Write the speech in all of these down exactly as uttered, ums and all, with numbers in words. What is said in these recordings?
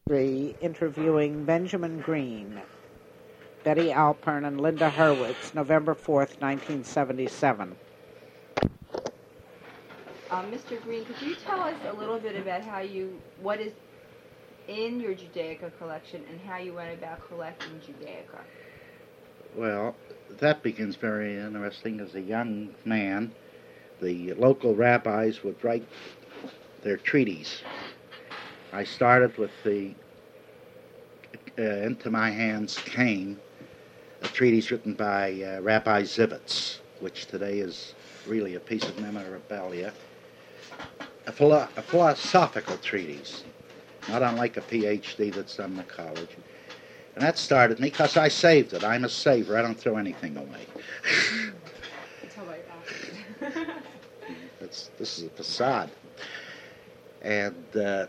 Three, interviewing Benjamin Green, Betty Alpern, and Linda Hurwitz, November fourth, nineteen seventy-seven. Uh, Mister Green, could you tell us a little bit about how you, what is in your Judaica collection and how you went about collecting Judaica? Well, that begins very interesting. As a young man, the local rabbis would write their treaties. I started with the, uh, into my hands came a treatise written by uh, Rabbi Zivitz, which today is really a piece of memorabilia, a, philo- a philosophical treatise, not unlike a P H D that's done in the college. And that started me because I saved it. I'm a saver. I don't throw anything away. Until right after. That's, this is a facade. And, uh,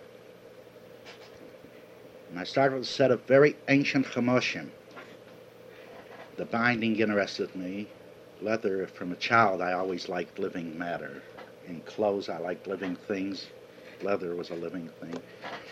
and I started with a set of very ancient Chamoshim. The binding interested me. Leather, from a child, I always liked living matter. In clothes, I liked living things. Leather was a living thing.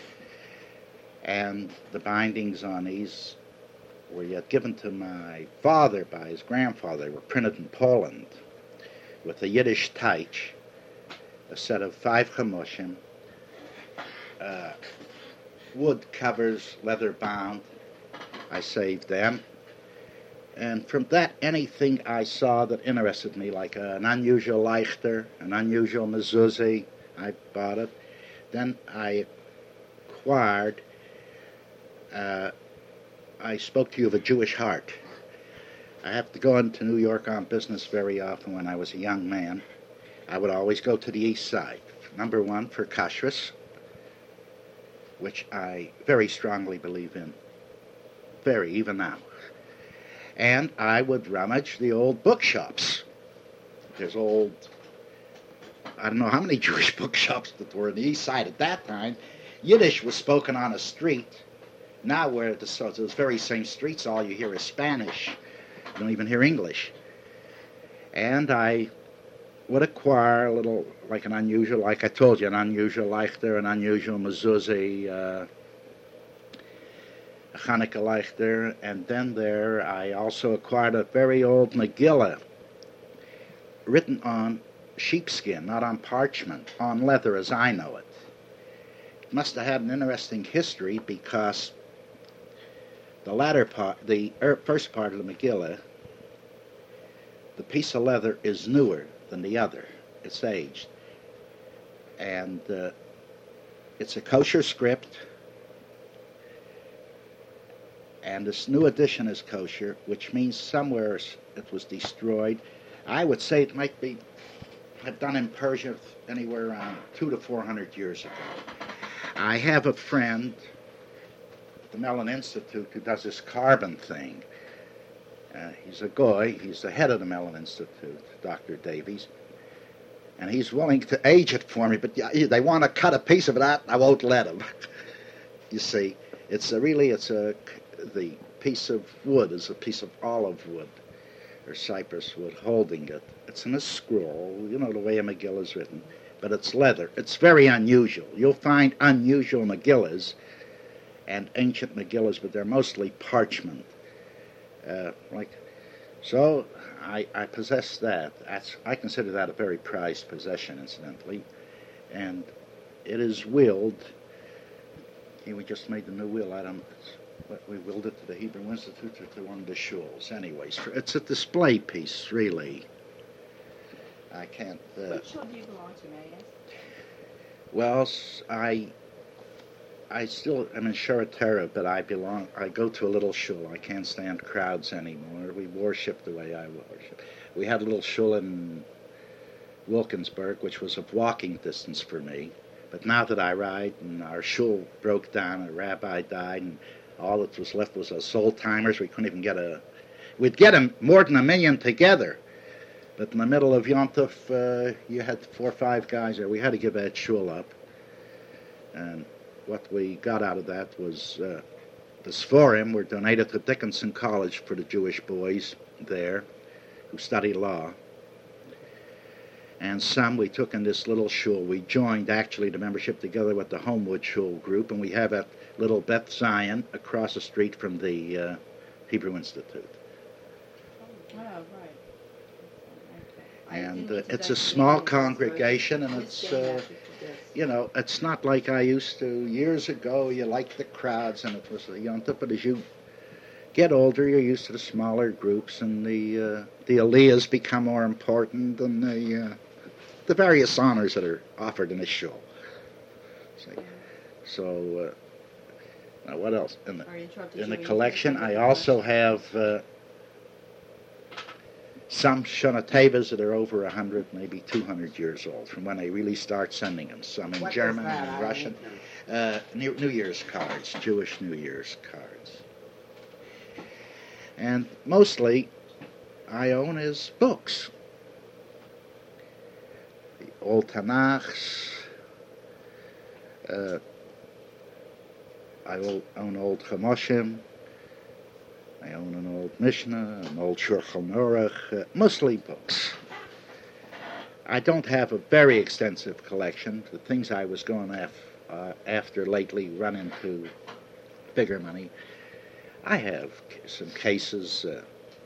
And the bindings on these were yet given to my father by his grandfather. They were printed in Poland with a Yiddish taich, a set of five chamoshim, uh, wood covers, leather bound. I saved them. And from that, anything I saw that interested me, like an unusual Leichter, an unusual mezuzah, I bought it. Then I acquired, uh, I spoke to you of a Jewish heart. I have to go into New York on business very often. When I was a young man, I would always go to the east side. Number one, for kashrus, which I very strongly believe in. Very, even now. And I would rummage the old bookshops. There's old, I don't know how many Jewish bookshops that were on the east side at that time. Yiddish was spoken on a street. Now where the, so those very same streets, all you hear is Spanish. You don't even hear English. And I would acquire a little, like an unusual, like I told you, an unusual Leichter, an unusual mezuzah, uh, a Hanukkah Leichter, and then there I also acquired a very old Megillah, written on sheepskin, not on parchment, on leather as I know it. It must have had an interesting history because the latter part, the first part of the Megillah, the piece of leather is newer than the other. It's aged. And uh, it's a kosher script, and this new edition is kosher, which means somewhere it was destroyed. I would say it might be have done in Persia anywhere around two to four hundred years ago. I have a friend at the Mellon Institute who does this carbon thing. Uh, he's a goy. He's the head of the Mellon Institute, Doctor Davies, and he's willing to age it for me. But yeah, they want to cut a piece of it out, I won't let them. You see, it's a, really it's a the piece of wood is a piece of olive wood or cypress wood holding it. It's in a scroll, you know the way a Megillah is written, but it's leather. It's very unusual. You'll find unusual Megillahs and ancient Megillahs, but they're mostly parchment. Uh, like, so I, I possess that. That's, I consider that a very prized possession, incidentally, and it is willed. Here we just made the new will. I don't. We willed it to the Hebrew Institute or to one of the shuls. Anyways, it's a display piece, really. I can't. Uh, Which shul do you belong to, may I ask? Well, I. I still am in Sharatera, but I belong. I go to a little shul. I can't stand crowds anymore. We worship the way I worship. We had a little shul in Wilkinsburg, which was of walking distance for me. But now that I ride, and our shul broke down, a rabbi died, and all that was left was us old-timers. We couldn't even get a... We'd get them more than a million together. But in the middle of Yom Tov, uh, you had four or five guys there. We had to give that shul up. And what we got out of that was uh, the Sforim were donated to Dickinson College for the Jewish boys there who study law. and some we took in this little shul. We joined actually the membership together with the Homewood Shul group, and we have a little Beth Zion across the street from the uh, Hebrew Institute. Oh, right. I And didn't uh, mean to it's a dive small into this, congregation, and but it's just saying uh, that because- you know, it's not like I used to years ago. You like the crowds, and it was a yontif, but as you get older, you're used to the smaller groups, and the uh, the aliyahs become more important than the uh, the various honors that are offered in a shul. See? So, uh, now what else? In the, Sorry to interrupt you, in the Joey. collection, You I can also have uh, some Shonatevas that are over one hundred, maybe two hundred years old, from when they really start sending them. Some in What is German that? and I Russian. don't know. Uh, New, New Year's cards, Jewish New Year's cards. And mostly, I own is books. The Old Tanakhs. Uh, I o- own Old Chamoshim. I own an old Mishnah, an old Shulchan Aruch, uh, mostly books. I don't have a very extensive collection. The things I was going af- uh, after lately run into bigger money. I have c- some cases, uh,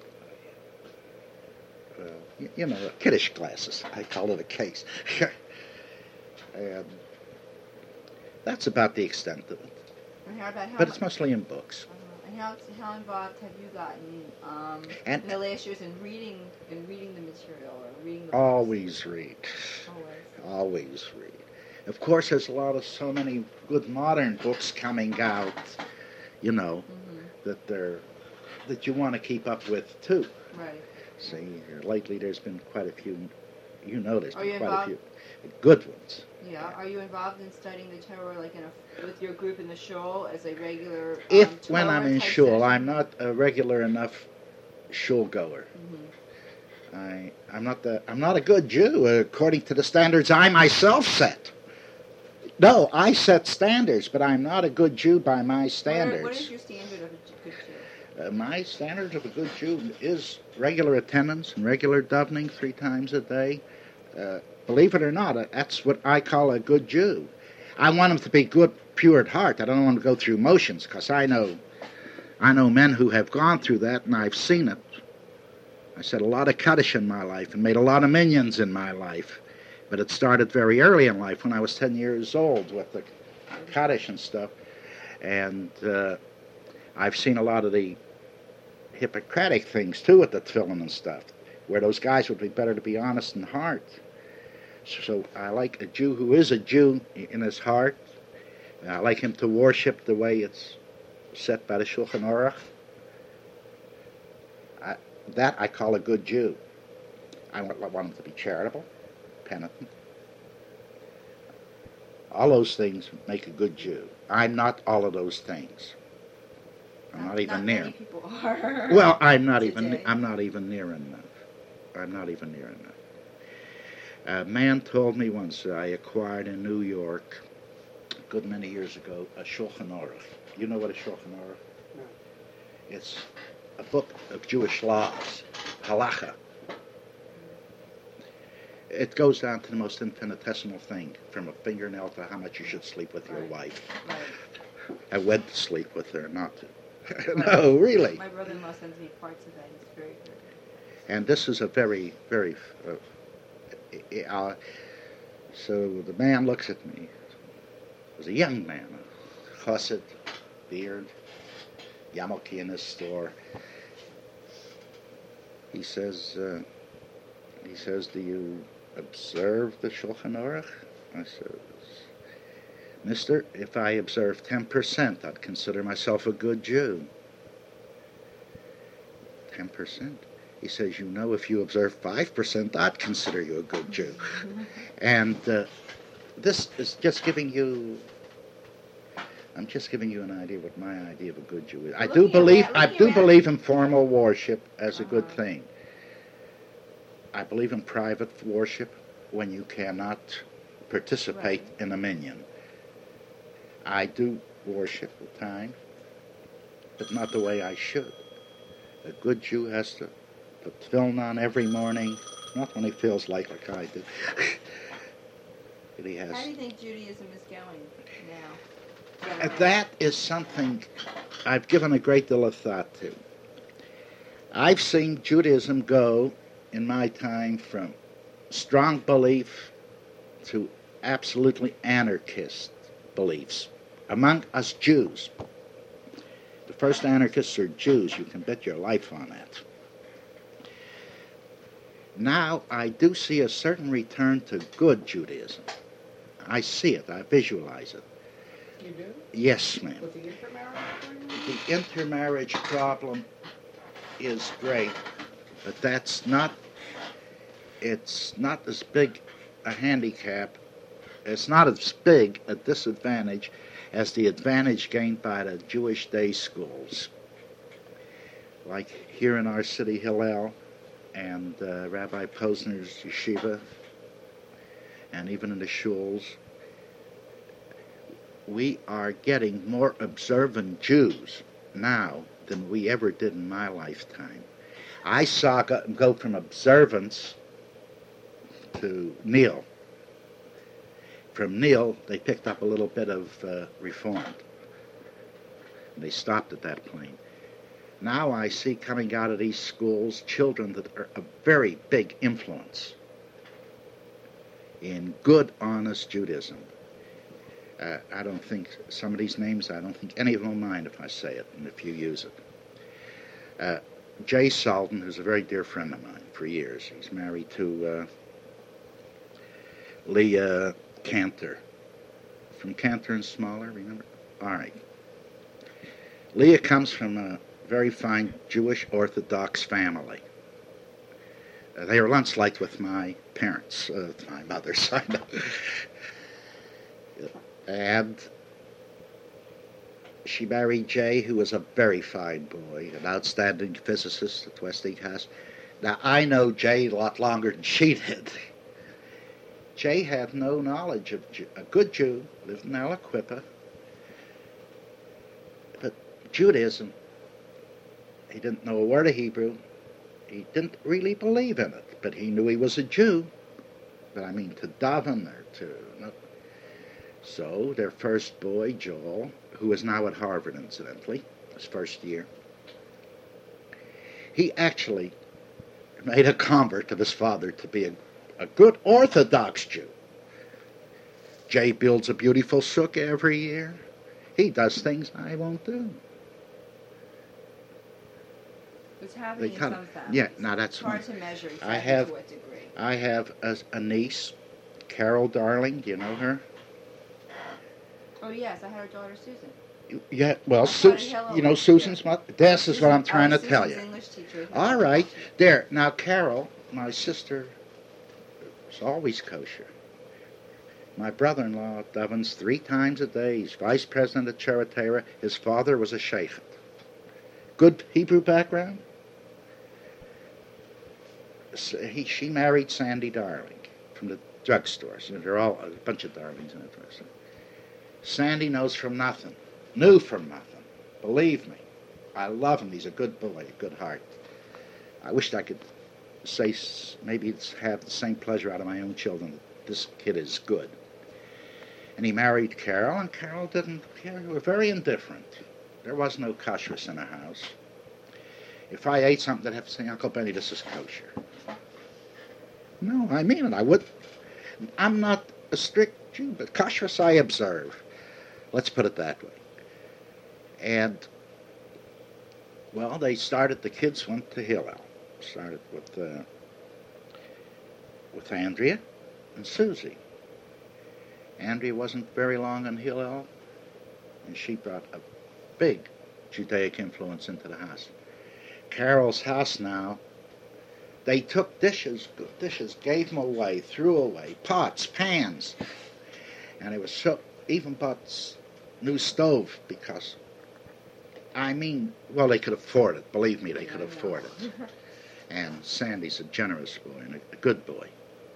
uh, y- you know, kiddush glasses. I call it a case. And that's about the extent of it. And how about how But mu- it's mostly in books. uh-huh. And how how involved have you gotten um, And- in the last years in reading in reading the material or reading the books? Always read. Always. Always read. Of course, there's a lot of so many good modern books coming out, you know, Mhm. that they're that you want to keep up with too. Right. See, uh, lately there's been quite a few. You know, there's Are been you quite involved- a few good ones. Yeah. Are you involved in studying the Torah like in a with your group in the shul as a regular? Um, If when Torah I'm in type shul, session? I'm not a regular enough shul goer. Mhm. I I'm not the I'm not a good Jew according to the standards I myself set. No, I set standards, but I'm not a good Jew by my What, are, standards. what is your standard of a J- good Jew? Uh, my standard of a good Jew is regular attendance and regular davening three times a day. Uh, believe it or not, uh, that's what I call a good Jew. I want him to be good, pure at heart. I don't want him to go through motions, because I know, I know men who have gone through that, and I've seen it. I said a lot of Kaddish in my life and made a lot of minions in my life, but it started very early in life when I was ten years old with the Kaddish and stuff, and uh, I've seen a lot of the Hippocratic things too with the tefillin and stuff, where those guys would be better to be honest in heart. So I like a Jew who is a Jew in his heart. I like him to worship the way it's set by the Shulchan Aruch. I, that I call a good Jew. I want, I want him to be charitable, penitent. All those things make a good Jew. I'm not all of those things. I'm not, even not near. Many people are. Well, I'm not even. today. I'm not even near enough. I'm not even near enough. A man told me once that I acquired in New York, a good many years ago, a Shulchan Aruch. You know what a Shulchan Aruch? No. It's a book of Jewish laws, halacha. It goes down to the most infinitesimal thing, from a fingernail to how much you should sleep with your Right. wife, Right. and when to sleep with her, not to. No, really. My brother-in-law sends me parts of that. It's very good. And this is a very, very. Uh, uh, so the man looks at me. It was a young man, a chassid, beard, yamoki in his store. He says, uh, he says, "Do you observe the Shulchan Aruch?" I says, "Mister, if I observe ten percent, I'd consider myself a good Jew." Ten percent. He says, "You know, if you observe five percent, I'd consider you a good Jew." And uh, this is just giving you, I'm just giving you an idea what my idea of a good Jew is. I do Looking believe, at- I looking do at- believe in formal worship as a good Uh-huh. thing. I believe in private worship when you cannot participate Right. in a minyan. I do worship at times, but not the way I should. A good Jew has to put tefillin on every morning, not when he feels like like I do. But he has. How do you think Judaism is going now? Uh, Generally? That is something I've given a great deal of thought to. I've seen Judaism go, in my time, from strong belief to absolutely anarchist beliefs among us Jews. The first anarchists are Jews. You can bet your life on that. Now, I do see a certain return to good Judaism. I see it. I visualize it. You do? Yes, ma'am. With the intermarriage agreement? The intermarriage problem is great, but that's not, it's not as big a handicap, it's not as big a disadvantage as the advantage gained by the Jewish day schools. Like here in our city, Hillel, and uh, Rabbi Posner's yeshiva, and even in the shuls, we are getting more observant Jews now than we ever did in my lifetime. I saw go, go from observance to Neil. From Neil, they picked up a little bit of uh, Reformed. They stopped at that point. Now I see coming out of these schools children that are a very big influence in good, honest Judaism. Uh, I don't think some of these names, I don't think any of them will mind if I say it and if you use it. Uh, Jay Salden, who's a very dear friend of mine for years, he's married to uh, Leah Cantor, from Cantor and Smaller, remember? All right. Leah comes from a very fine Jewish Orthodox family. Uh, they were once like with my parents, uh, my mother's side. And she married Jay, who was a very fine boy, an outstanding physicist at Westinghouse. Now, I know Jay a lot longer than she did. Jay had no knowledge of Jew, a good Jew, lived in Aliquippa. But Judaism, he didn't know a word of Hebrew. He didn't really believe in it, but he knew he was a Jew. But I mean, to daven or to... No. So their first boy, Joel, who is now at Harvard, incidentally, his first year, he actually made a convert of his father to be a, a good Orthodox Jew. Jay builds a beautiful sukkah every year. He does things I won't do. It's happening They in kind some of- families. yeah, now that's It's hard one. to measure exactly I have- to what degree. I have a, a niece, Carol Darling. Do you know her? Oh yes, I had her daughter Susan. Yeah, well, I thought Sus- it hello you know was Susan's here. mother. This is what I'm Susan- trying oh, to tell you. Susan's English teacher. All right, there. Now, Carol, my sister, is always kosher. My brother-in-law davens three times a day. He's vice president of Charatera. His father was a sheikh. Good Hebrew background. So he, she married Sandy Darling from the drugstore. So there are all a bunch of Darlings in the drugstore. Sandy knows from nothing, knew from nothing. Believe me, I love him. He's a good boy, a good heart. I wished I could say s- maybe it's have the same pleasure out of my own children that this kid is good. And he married Carol, and Carol didn't care. We were very indifferent. There was no kashrus in the house. If I ate something, I'd have to say, Uncle Benny, this is kosher. No, I mean it. I would. I'm not a strict Jew, but kashrus I observe. Let's put it that way. And, well, they started, the kids went to Hillel. Started with, uh, with Andrea and Susie. Andrea wasn't very long in Hillel, and she brought a big Judaic influence into the house. Carol's house now, they took dishes, good dishes, gave them away, threw away, pots, pans. And it was so, even bought s- new stove because, I mean, well, they could afford it. Believe me, they could I know. afford it. And Sandy's a generous boy and a, a good boy.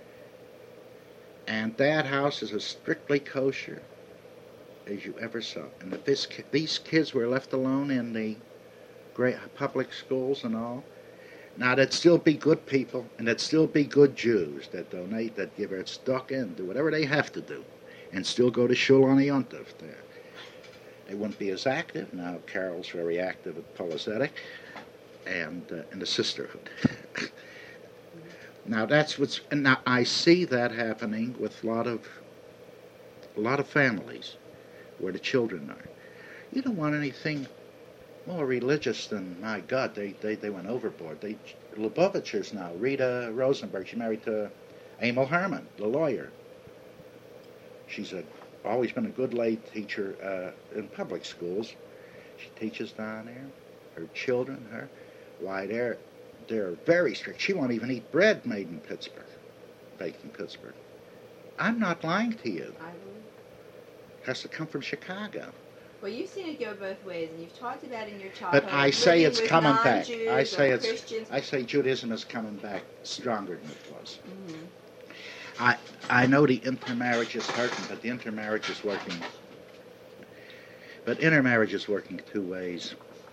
And that house is as strictly kosher as you ever saw. And if this, ki- these kids were left alone in the great public schools and all, Now, there'd still be good people, and there'd still be good Jews that donate, that give their stock in, do whatever they have to do, and still go to Shul on the Yontif there. They wouldn't be as active. Now, Carol's very active at Polizetic and uh, in the Sisterhood. Now, that's what's, and now I see that happening with a lot of, a lot of families where the children are. You don't want anything more religious than, my God, they, they, they went overboard. They, Lubavitchers now, Rita Rosenberg, she married to Emil Herman, the lawyer. She's a, always been a good lay teacher uh, in public schools. She teaches down there. Her children, her, why, they're, they're very strict. She won't even eat bread made in Pittsburgh, baked in Pittsburgh. I'm not lying to you. I believe. It has to come from Chicago. Well, you've seen it go both ways, and you've talked about in your childhood. But I say it's with coming back. non-Jews I say or it's. Christians. I say Judaism is coming back stronger than it was. Mm-hmm. I I know the intermarriage is hurting, but the intermarriage is working. But intermarriage is working two ways.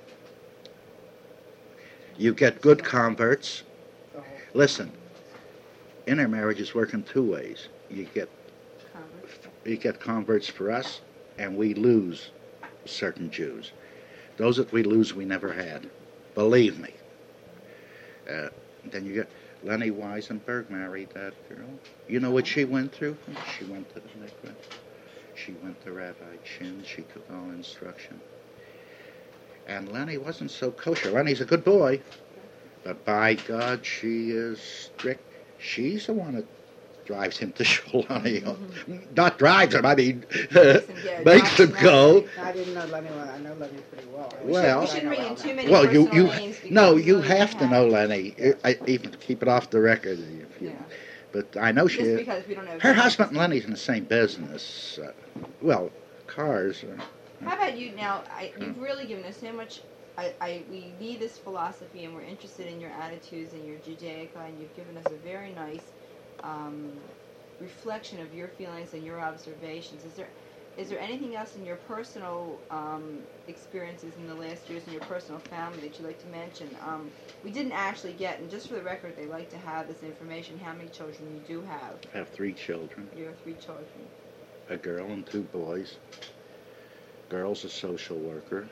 You get good converts. Listen, intermarriage is working two ways. You get you get converts for us, and we lose certain Jews. Those that we lose, we never had. Believe me. Uh, then you get Lenny Weisenberg married that girl. You know what she went through? She went to the mikveh. She went to Rabbi Chin. She took all instruction. And Lenny wasn't so kosher. Lenny's a good boy, but by God, she is strict. She's the one that drives him to Sholani. Mm-hmm. Not drives him, I mean, makes him, go, makes him go. I didn't know Lenny well. I know Lenny pretty well. We well, should, we shouldn't bring in too many well, you, you, names no, you really have to have know Lenny. I, even keep it off the record. If you, yeah. But I know Just she. because we don't know. Her husband and Lenny's in the same business. Uh, well, cars. Uh, How about you now? I, you've really given us so much. I, I, we need this philosophy, and we're interested in your attitudes and your Judaica, and you've given us a very nice um, reflection of your feelings and your observations. Is there, is there anything else in your personal um, experiences in the last years in your personal family that you'd like to mention? Um, we didn't actually get, and just for the record, they like to have this information, how many children you do have. I have three children. You have three children. A girl and two boys. Girl's a social worker,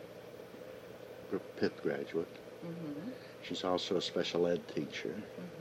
Pitt graduate. Mm-hmm. She's also a special ed teacher.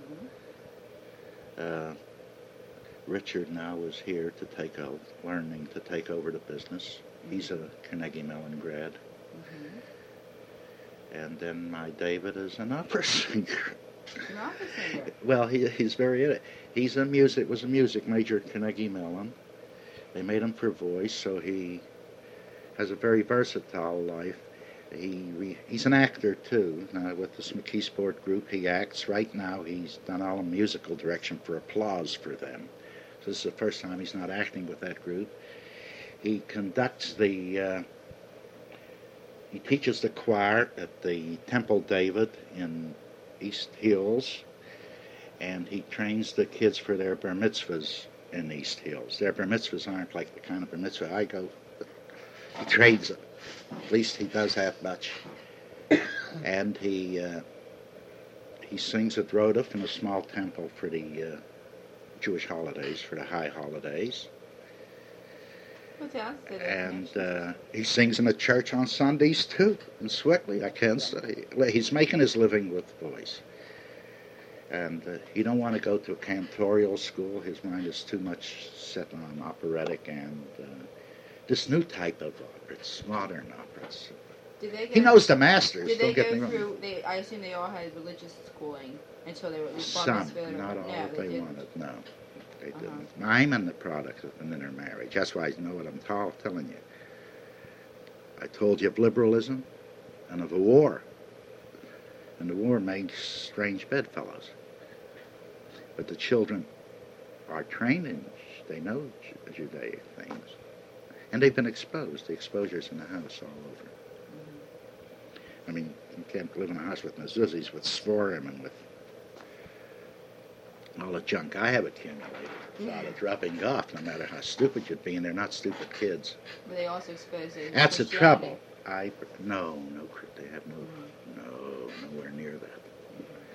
Mm-hmm. Uh, Richard now is here to take over, learning to take over the business. Mm-hmm. He's a Carnegie Mellon grad. Mm-hmm. And then my David is an opera singer. An opera singer? Well, he, he's very, he's a music, was a music major at Carnegie Mellon. They made him for voice, so he has a very versatile life. He re, he's an actor too. Now with the McKeesport group, he acts. Right now, he's done all the musical direction for Applause for them. So this is the first time he's not acting with that group. He conducts the. Uh, he teaches the choir at the Temple David in East Hills, and he trains the kids for their bar mitzvahs in East Hills. Their bar mitzvahs aren't like the kind of bar mitzvah I go. He trains them. At least he does that much. And he uh, he sings at Rodef in a small temple for the uh, Jewish holidays, for the high holidays. Fantastic. And uh, he sings in a church on Sundays too, in Swickley. I can't say. He's making his living with voice. And uh, he don't want to go to a cantorial school. His mind is too much set on operatic and uh, this new type of opera. It's modern operas. Did they go, he knows the masters. Did don't they get me go wrong. through? They, I assume they all had religious schooling until they were at least bar Some, mitzvah. not all No, that they they didn't. wanted. No, they Uh-huh. didn't. I'm in the product of an intermarriage. That's why I know what I'm ta- telling you. I told you of liberalism and of a war. And the war made strange bedfellows. But the children are trained in, they know Judaic things. And they've been exposed. The exposure's in the house all over. Mm-hmm. I mean, you can't live in a house with mezuzahs, with Sforim, and with all the junk I have accumulated. Without it dropping off, no matter how stupid you'd be, and they're not stupid kids. Were they also exposed to That's the Christianity? trouble. I no, no, they have no, no, nowhere near that.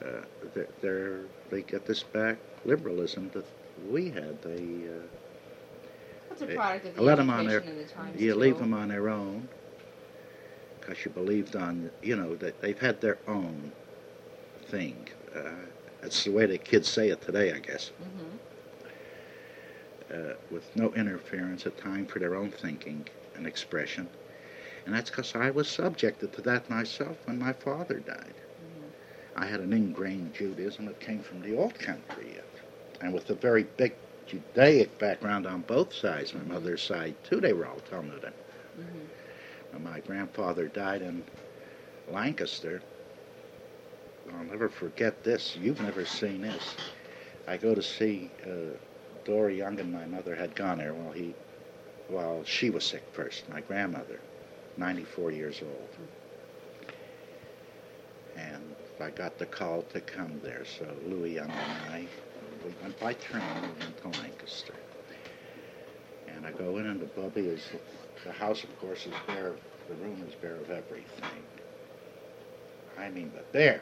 uh, they're, they're, they get this back liberalism that we had. They uh, That's a they product of the let them education on their, in the times you too. leave them on their own because you believed on, you know, that they've had their own thing. Uh, that's the way the kids say it today, I guess. Mm-hmm. Uh, with no interference, a time for their own thinking and expression. And that's because I was subjected to that myself when my father died. Mm-hmm. I had an ingrained Judaism that came from the old country, and with a very big Judaic background on both sides. My Mm-hmm. mother's side, too, they were all Talmudim. Mm-hmm. When my grandfather died in Lancaster, I'll never forget this. You've never seen this. I go to see uh, Dory Youngin. My mother had gone there while he, while she was sick first. My grandmother, ninety-four years old, and I got the call to come there. So Louis Young and I, we went by train into Lancaster, and I go in, and the Bubby is, the house of course is bare. The room is bare of everything. I mean, but there.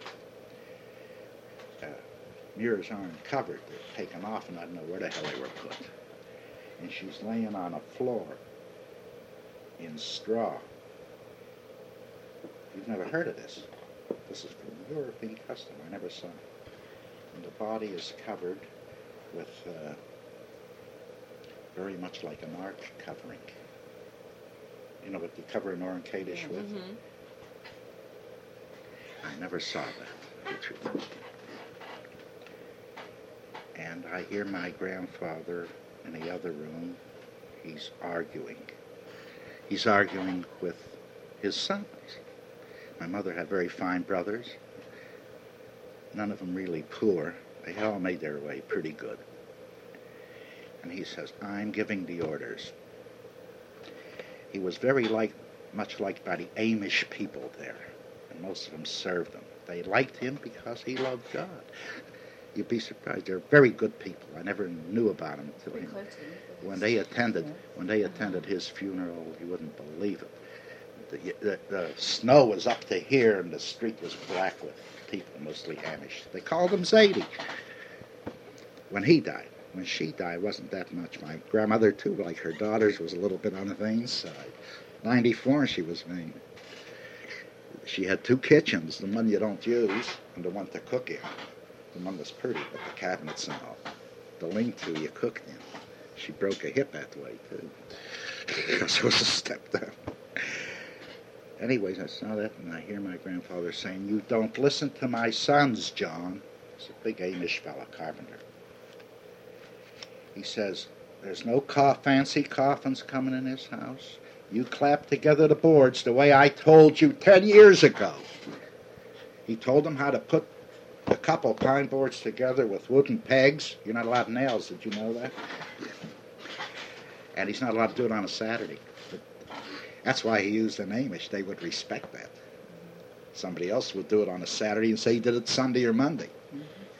Uh, mirrors aren't covered. They're taken off, and I don't know where the hell they were put. And she's laying on a floor in straw. You've never heard of this. This is from European custom. I never saw it. And the body is covered with uh, very much like an arch covering. You know what you cover an Oran Kaddish with? Mm-hmm. I never saw that, the truth. And I hear my grandfather in the other room. He's arguing. He's arguing with his sons. My mother had very fine brothers. None of them really poor. They all made their way pretty good. And he says, I'm giving the orders. He was very like, much liked by the Amish people there. And most of them served him. They liked him because he loved God. You'd be surprised. They're very good people. I never knew about them until he, when they attended when they attended his funeral. You wouldn't believe it. The, the, the snow was up to here, and the street was black with people, mostly Amish. They called him Zadie. When he died, when she died, wasn't that much. My grandmother too, like her daughters, was a little bit on the vain side. ninety-four, she was vain. She had two kitchens, the one you don't use and the one to cook in. The one was pretty, but the cabinets and all. The lean-to you cooked in. She broke a hip that way, too. Because it was a step down. Anyways, I saw that, and I hear my grandfather saying, you don't listen to my sons, John. He's a big Amish fella, carpenter. He says, there's no co- fancy coffins coming in this house. You clap together the boards the way I told you ten years ago. He told them how to put a couple pine boards together with wooden pegs. You're not allowed nails. Did you know that? And he's not allowed to do it on a Saturday. But that's why he used an Amish. They would respect that. Somebody else would do it on a Saturday and say he did it Sunday or Monday. Mm-hmm.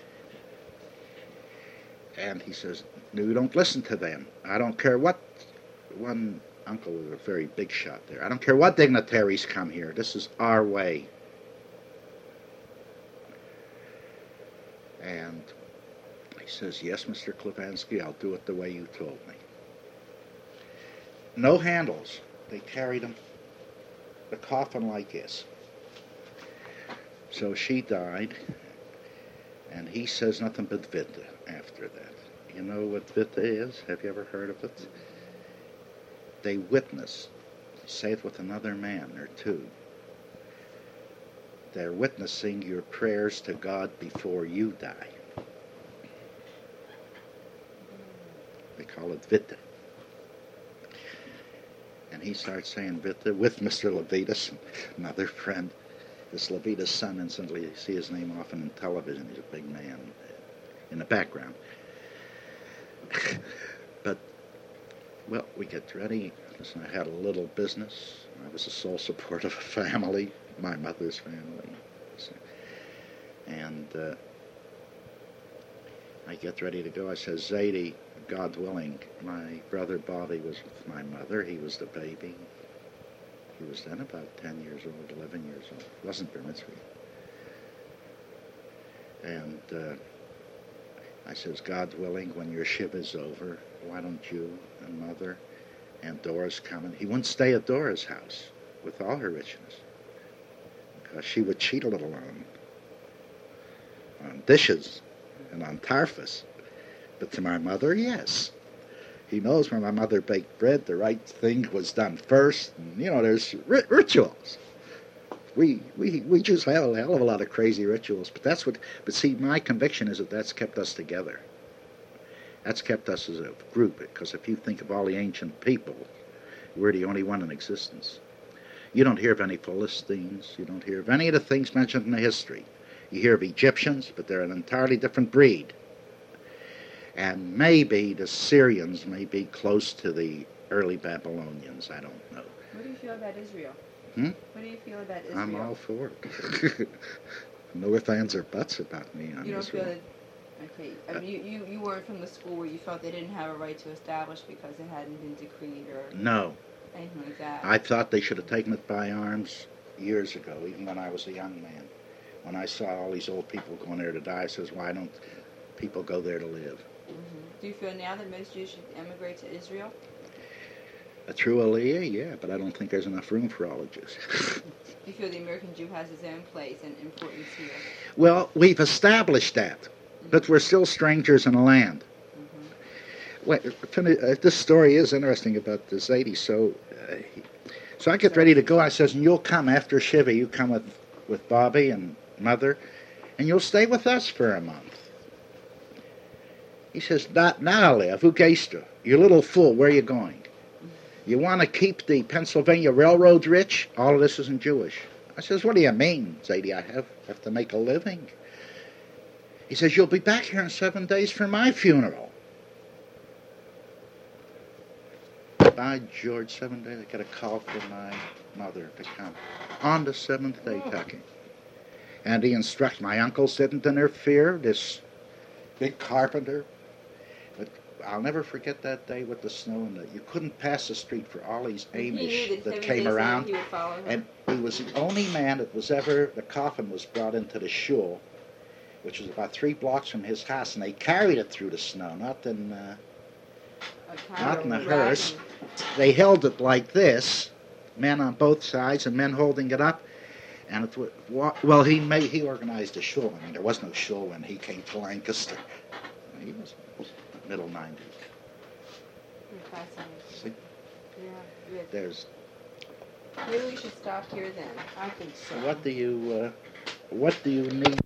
And he says, no, you don't listen to them. I don't care what. One uncle was a very big shot there. I don't care what dignitaries come here. This is our way. And he says, yes, Mister Klevansky, I'll do it the way you told me. No handles. They carried him, the coffin like this. So she died, and he says nothing but Vita after that. You know what Vita is? Have you ever heard of it? They witness. They say it with another man or two. They're witnessing your prayers to God before you die. They call it Vita. And he starts saying Vita with Mister Levitas, another friend. This Levitas' son, instantly you see his name often in television. He's a big man in the background. But, well, we get ready. Listen, I had a little business. I was the sole support of a family. My mother's family. And uh, I get ready to go. I says, Zadie, God willing, my brother Bobby was with my mother. He was the baby. He was then about ten years old, eleven years old. Wasn't bar mitzvah. And uh, I says, God willing, when your shiv is over, why don't you and Mother and Dora's come? And he wouldn't stay at Dora's house with all her richness, because she would cheat a little on, on dishes and on tarfas. But to my mother, yes. He knows when my mother baked bread, the right thing was done first. And, you know, there's ri- rituals. We, we we just have a hell of a lot of crazy rituals, but that's what. But see, my conviction is that that's kept us together. That's kept us as a group. Because if you think of all the ancient people, we're the only one in existence. You don't hear of any Philistines. You don't hear of any of the things mentioned in the history. You hear of Egyptians, but they're an entirely different breed. And maybe the Syrians may be close to the early Babylonians. I don't know. What do you feel about Israel? Hmm? What do you feel about Israel? I'm all for it. No ifs, ands, or buts about me on You don't Israel. feel that... Okay, I mean, you, you, you weren't from the school where you felt they didn't have a right to establish because it hadn't been decreed or No. anything like that. I thought they should have taken it by arms years ago, even when I was a young man. When I saw all these old people going there to die, I says, why don't people go there to live? Mm-hmm. Do you feel now that most Jews should emigrate to Israel? A true Aliyah, yeah, but I don't think there's enough room for all the Jews. Do you feel the American Jew has his own place and importance here? Well, we've established that, Mm-hmm. but we're still strangers in the land. Mm-hmm. Wait, uh, this story is interesting about the Zadie. So, uh, he, so I get ready to go. I says, and you'll come after Shiva. You come with, with Bobby and Mother, and you'll stay with us for a month. He says, not now, Lev. Who gazed you? You little fool. Where are you going? You want to keep the Pennsylvania railroads rich? All of this isn't Jewish. I says, what do you mean, Zadie? I have, have to make a living. He says, you'll be back here in seven days for my funeral. By George, seven days, I got a call from my mother to come. On the seventh day, Tucky. And he instructs, my uncles didn't interfere, this big carpenter. But I'll never forget that day with the snow and the, you couldn't pass the street for all these He knew Amish that that seven came days later around. he would follow her. And he was the only man that was ever, the coffin was brought into the shul, which was about three blocks from his house, and they carried it through the snow, not in, uh, A not in a wagon. hearse. They held it like this, men on both sides and men holding it up. And it wa- well, he made, he organized a shul. I mean, there was no shul when he came to Lancaster. He was middle nineties. Fascinating. See, Yeah, good. there's. Maybe we should stop here then. I think so. What do you, uh, what do you need